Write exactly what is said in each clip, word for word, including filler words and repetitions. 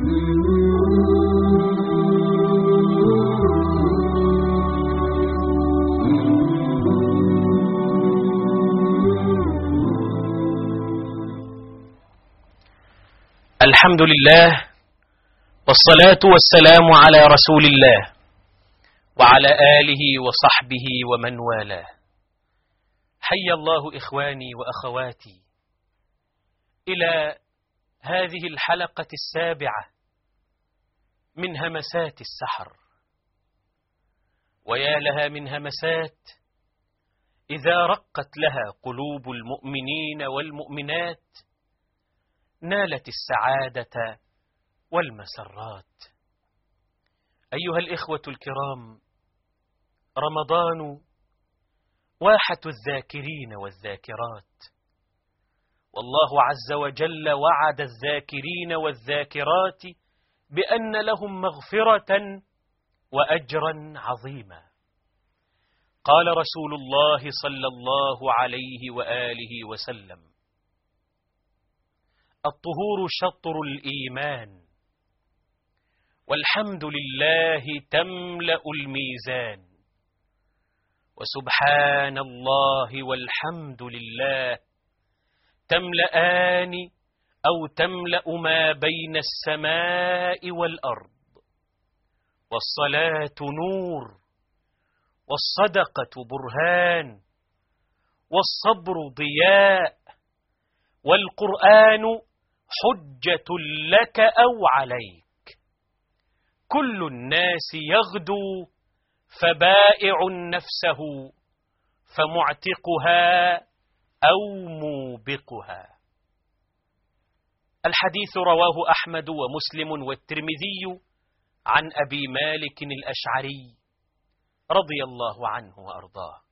الحمد لله والصلاة والسلام على رسول الله وعلى آله وصحبه ومن والاه. حي الله إخواني وأخواتي إلى هذه الحلقة السابعة من همسات السحر. ويا لها من همسات إذا رقت لها قلوب المؤمنين والمؤمنات نالت السعادة والمسرات. أيها الإخوة الكرام، رمضان واحة الذاكرين والذاكرات، والله عز وجل وعد الذاكرين والذاكرات بأن لهم مغفرة وأجرا عظيما. قال رسول الله صلى الله عليه وآله وسلم: الطهور شطر الإيمان، والحمد لله تملأ الميزان، وسبحان الله والحمد لله تملأان أو تملأ ما بين السماء والأرض. والصلاة نور، والصدقة برهان، والصبر ضياء، والقرآن حجة لك أو عليك. كل الناس يغدو فبائع نفسه، فمعتقها أو موبقها. الحديث رواه أحمد ومسلم والترمذي عن أبي مالك الأشعري رضي الله عنه وأرضاه.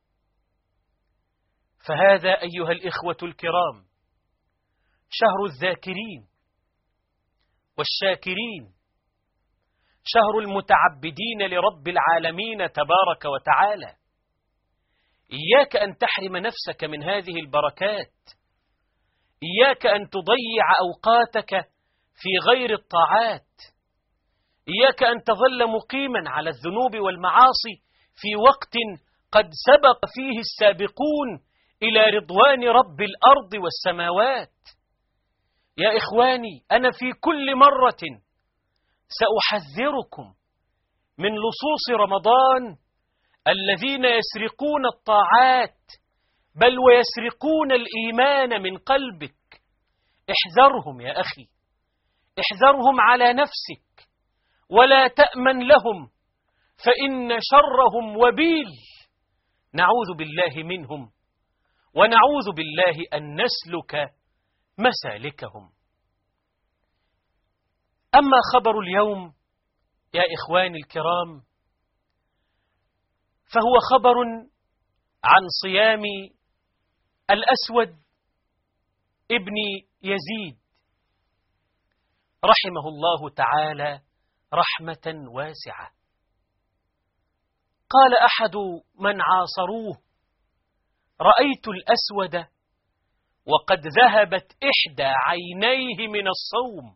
فهذا أيها الإخوة الكرام شهر الذاكرين والشاكرين، شهر المتعبدين لرب العالمين تبارك وتعالى. إياك أن تحرم نفسك من هذه البركات، إياك أن تضيع أوقاتك في غير الطاعات، إياك أن تظل مقيما على الذنوب والمعاصي في وقت قد سبق فيه السابقون إلى رضوان رب الأرض والسماوات. يا إخواني، أنا في كل مرة سأحذركم من لصوص رمضان الذين يسرقون الطاعات بل ويسرقون الإيمان من قلبك. احذرهم يا أخي، احذرهم على نفسك، ولا تأمن لهم، فإن شرهم وبيل. نعوذ بالله منهم، ونعوذ بالله أن نسلك مسالكهم. أما خبر اليوم يا إخواني الكرام فهو خبر عن صيام الأسود ابن يزيد رحمه الله تعالى رحمة واسعة. قال أحد من عاصروه: رأيت الأسود وقد ذهبت إحدى عينيه من الصوم،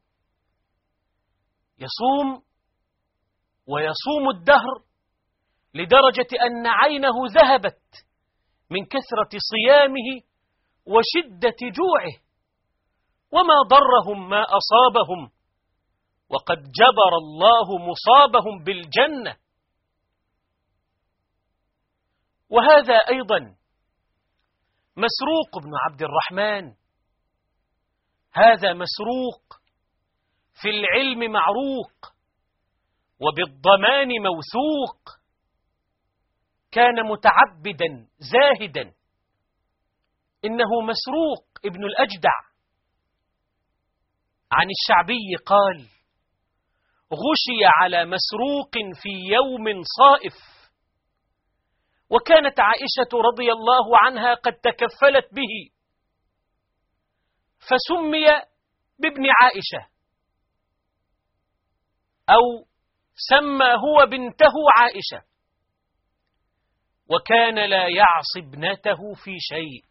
يصوم ويصوم الدهر لدرجة أن عينه ذهبت من كثرة صيامه وشدة جوعه، وما ضرهم ما أصابهم، وقد جبر الله مصابهم بالجنة. وهذا أيضا مسروق بن عبد الرحمن، هذا مسروق في العلم معروق وبالضمان موثوق، كان متعبدا زاهدا. إنه مسروق ابن الأجدع عن الشعبي قال: غشي على مسروق في يوم صائف، وكانت عائشة رضي الله عنها قد تكفلت به، فسمي بابن عائشة، أو سمى هو بنته عائشة، وكان لا يعصي ابنته في شيء.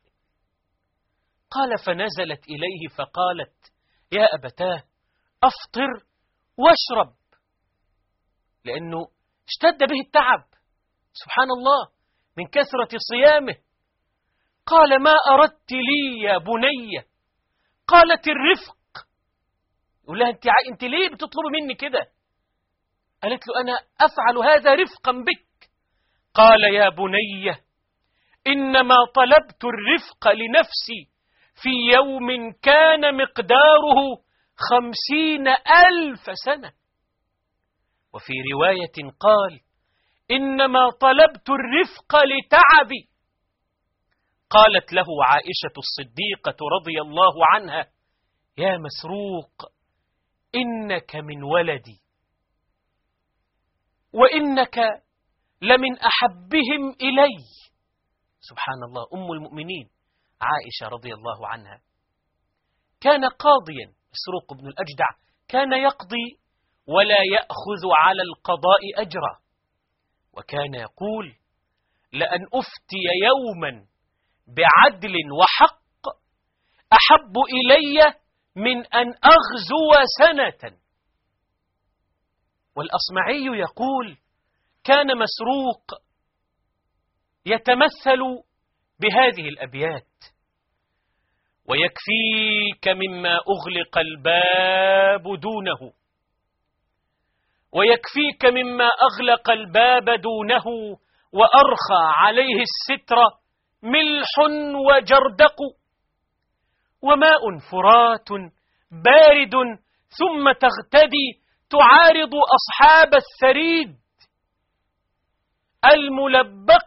قال: فنزلت إليه فقالت: يا أبتاه، أفطر واشرب، لأنه اشتد به التعب سبحان الله من كثرة صيامه. قال: ما أردت لي يا بني؟ قالت: الرفق. يقول لها: انت, انت ليه بتطلب مني كده؟ قالت له: أنا أفعل هذا رفقا بك. قال: يا بني، إنما طلبت الرفق لنفسي في يوم كان مقداره خمسين ألف سنة. وفي رواية قال: إنما طلبت الرفق لتعبي. قالت له عائشة الصديقة رضي الله عنها: يا مسروق، إنك من ولدي، وإنك لمن أحبهم إلي. سبحان الله، أم المؤمنين عائشة رضي الله عنها. كان قاضيا مسروق بن الأجدع، كان يقضي ولا يأخذ على القضاء أجرا، وكان يقول: لأن أفتي يوما بعدل وحق أحب إلي من أن أغزو سنة. والأصمعي يقول: كان مسروق يتمثل بهذه الأبيات: ويكفيك مما أغلق الباب دونه، ويكفيك مما أغلق الباب دونه، وأرخى عليه الستر ملح وجردق، وماء فرات بارد ثم تغتدي تعارض أصحاب الثريد الملبق.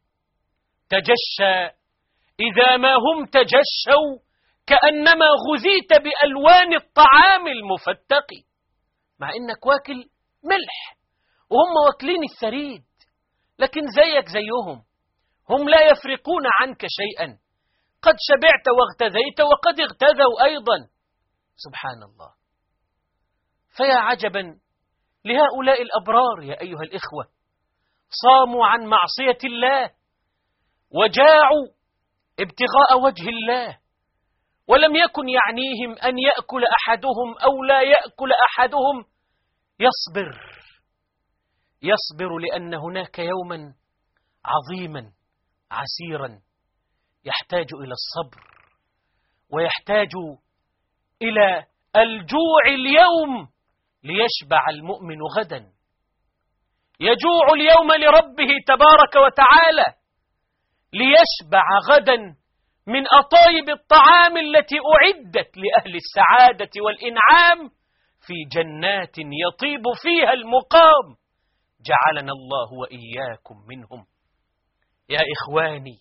تجشى إذا ما هم تجشوا كأنما غذيت بألوان الطعام المفتق. مع إنك واكل ملح وهم واكلين الثريد، لكن زيك زيهم، هم لا يفرقون عنك شيئا، قد شبعت واغتذيت وقد اغتذوا أيضا. سبحان الله. فيا عجبا لهؤلاء الأبرار يا أيها الإخوة، صاموا عن معصية الله وجاعوا ابتغاء وجه الله، ولم يكن يعنيهم أن يأكل أحدهم أو لا يأكل أحدهم، يصبر يصبر لأن هناك يوما عظيما عسيرا يحتاج إلى الصبر، ويحتاج إلى الجوع اليوم ليشبع المؤمن غدا. يجوع اليوم لربه تبارك وتعالى ليشبع غدا من أطايب الطعام التي أعدت لأهل السعادة والإنعام في جنات يطيب فيها المقام. جعلنا الله وإياكم منهم. يا إخواني،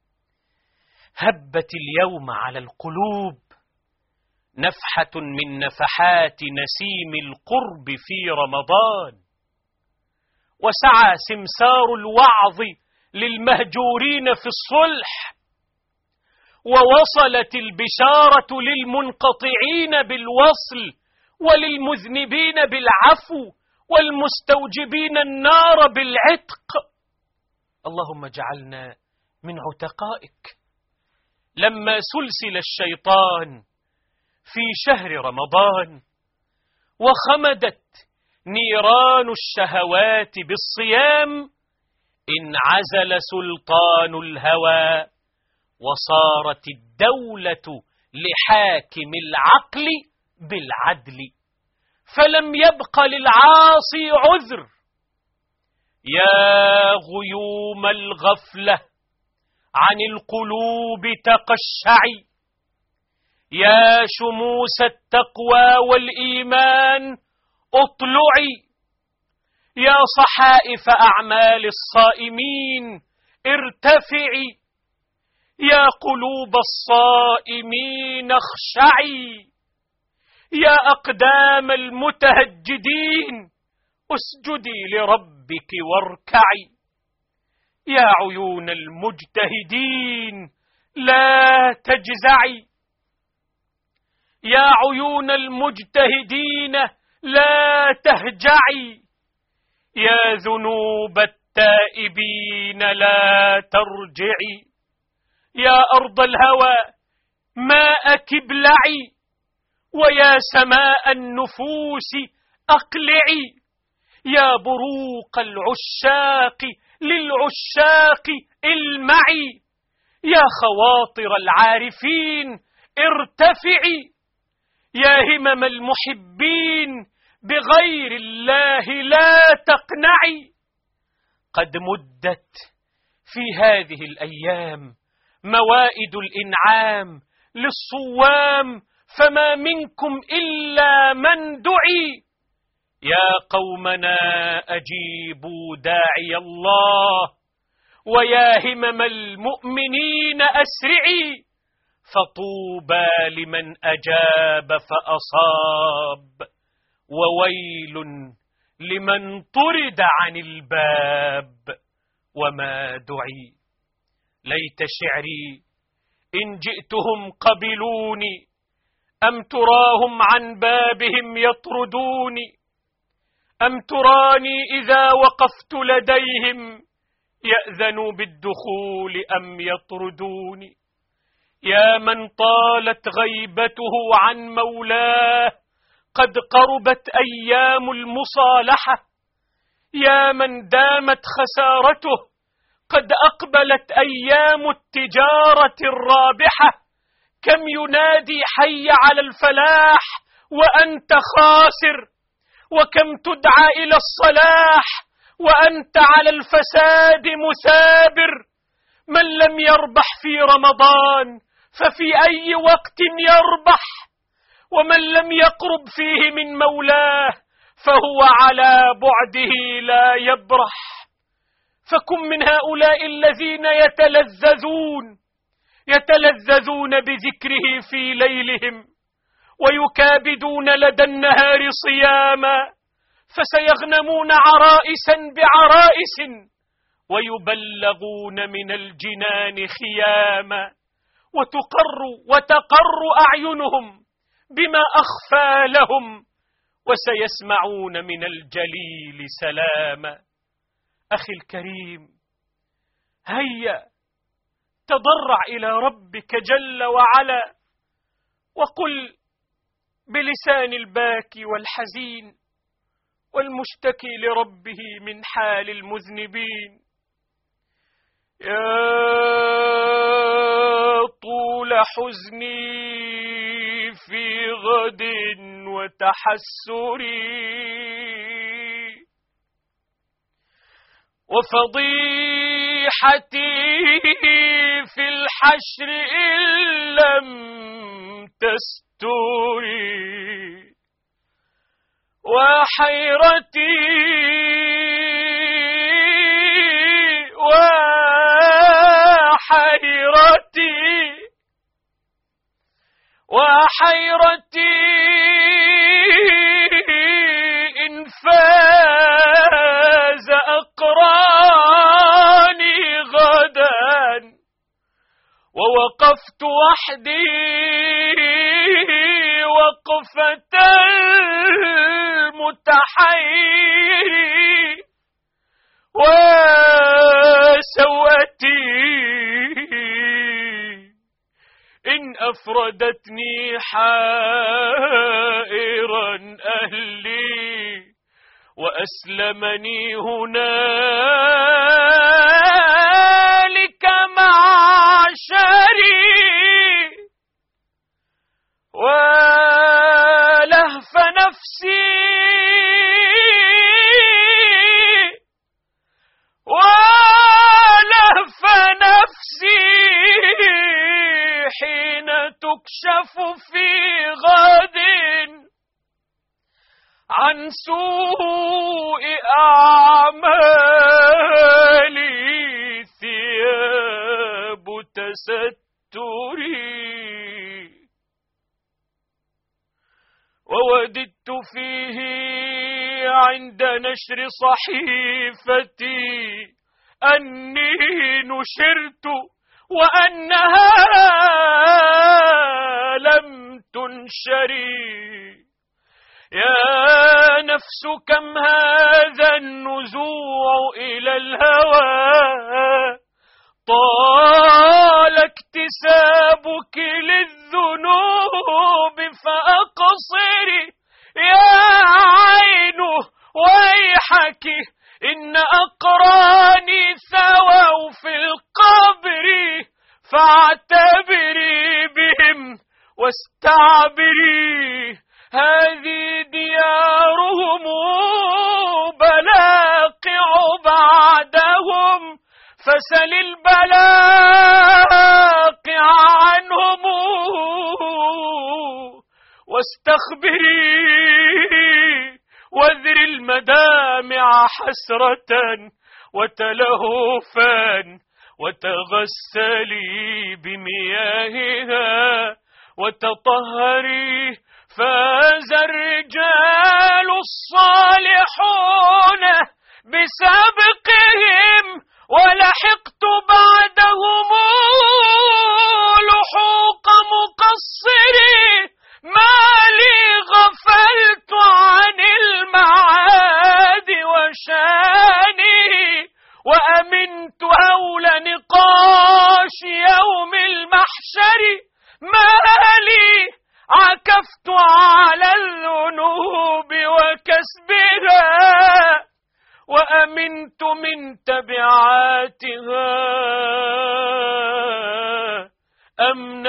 هبت اليوم على القلوب نفحة من نفحات نسيم القرب في رمضان، وسعى سمسار الوعظ للمهجورين في الصلح، ووصلت البشارة للمنقطعين بالوصل وللمذنبين بالعفو والمستوجبين النار بالعتق. اللهم اجعلنا من عتقائك. لما سلسل الشيطان في شهر رمضان وخمدت نيران الشهوات بالصيام، انعزل سلطان الهوى وصارت الدولة لحاكم العقل بالعدل، فلم يبق للعاصي عذر. يا غيوم الغفلة عن القلوب تقشعي، يا شموس التقوى والإيمان اطلعي، يا صحائف أعمال الصائمين ارتفعي، يا قلوب الصائمين اخشعي، يا أقدام المتهجدين اسجدي لربك واركعي، يا عيون المجتهدين لا تجزعي، يا عيون المجتهدين لا تهجعي، يا ذنوب التائبين لا ترجعي، يا أرض الهوى ماءك ابلعي، ويا سماء النفوس أقلعي يا بروق العشاق للعشاق المعي، يا خواطر العارفين ارتفعي، يا همم المحبين بغير الله لا تقنعي. قد مدت في هذه الأيام موائد الإنعام للصوام، فما منكم إلا من دعي. يا قومنا أجيبوا داعي الله، ويا همم المؤمنين أسرعي، فطوبى لمن أجاب فأصاب، وويل لمن طرد عن الباب وما دعي. ليت شعري إن جئتهم قبلوني، أم تراهم عن بابهم يطردوني، أم تراني إذا وقفت لديهم يأذنوا بالدخول أم يطردوني. يا من طالت غيبته عن مولاه، قد قربت أيام المصالحة، يا من دامت خسارته، قد أقبلت أيام التجارة الرابحة. كم ينادي حي على الفلاح وأنت خاسر، وكم تدعى إلى الصلاح وأنت على الفساد مثابر. من لم يربح في رمضان ففي أي وقت يربح، ومن لم يقرب فيه من مولاه فهو على بعده لا يبرح. فكن من هؤلاء الذين يتلذذون يتلذذون بذكره في ليلهم، ويكابدون لدى النهار صياما، فسيغنمون عرائسا بعرائس، ويبلغون من الجنان خياما، وتقر وتقر أعينهم بما أخفى لهم، وسيسمعون من الجليل سلاما. أخي الكريم، هيا تضرع إلى ربك جل وعلا، وقل بلسان الباكي والحزين والمشتكي لربه من حال المذنبين: يا طول حزني في غد وتحسري، وفضيحتي في الحشر إن لم تستري، وحيرتي وحيرتي وحيرتي إن فاز أقراني غدا، ووقفت وحدي وقفة المتحير، وسوأتي إن أفردتني حائرا أهلي، وأسلمني هنالك معشري، ولهف نفسي ولهف نفسي حين تكشف في غد عن سوء أعمالي ثياب تستري، ووددت فيه عند نشر صحيفتي أني نشرت وأنها لم تنشري. يا نفس كم هذا النزوع إلى الهوى، طال اكتسابك للذنوب فأقصري يا عين واستعبري هذه ديارهم بلاقع بعدهم فسل البلاقع عنهم واستخبري واذر المدامع حسرة وتلهفا وتغسلي بمياهها وتطهري فاز الرجال الصالحون بسابقهم ولحقت بعدهم لحوق مقصري ما لي غفلت عن المعاد وشاني وأمنت هول نقاش يوم المحشر ما لي عكفت على الذنوب وكسبها وأمنت من تبعاتها أمن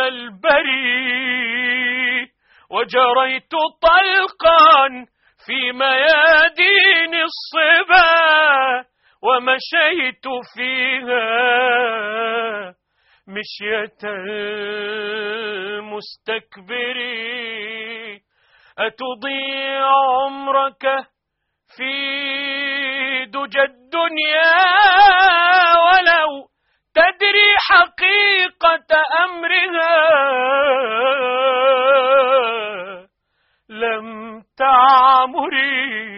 البري وجريت طلقا في ميادين الصبا ومشيت فيها مشية المستكبر أتضيع عمرك في دجى الدنيا ولو تدري حقيقة أمرها لم تعمري.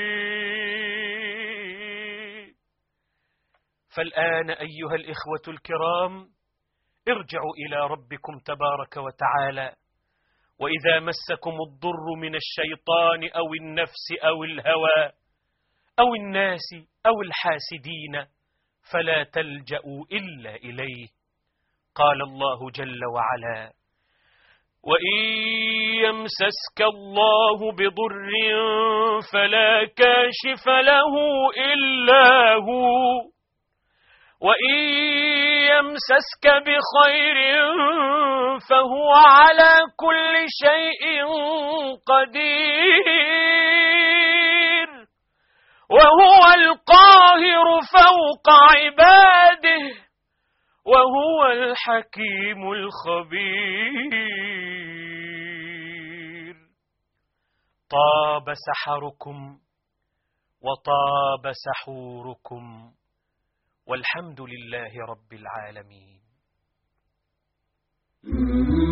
فالآن أيها الإخوة الكرام ارجعوا إلى ربكم تبارك وتعالى، وإذا مسكم الضر من الشيطان أو النفس أو الهوى أو الناس أو الحاسدين فلا تلجأوا إلا إليه. قال الله جل وعلا: وإن يمسسك الله بضر فلا كاشف له إلا هو وإن يمسسك بخير فهو على كل شيء قدير وهو القاهر فوق عباده وهو الحكيم الخبير. طاب سحركم وطاب سحوركم والحمد لله رب العالمين.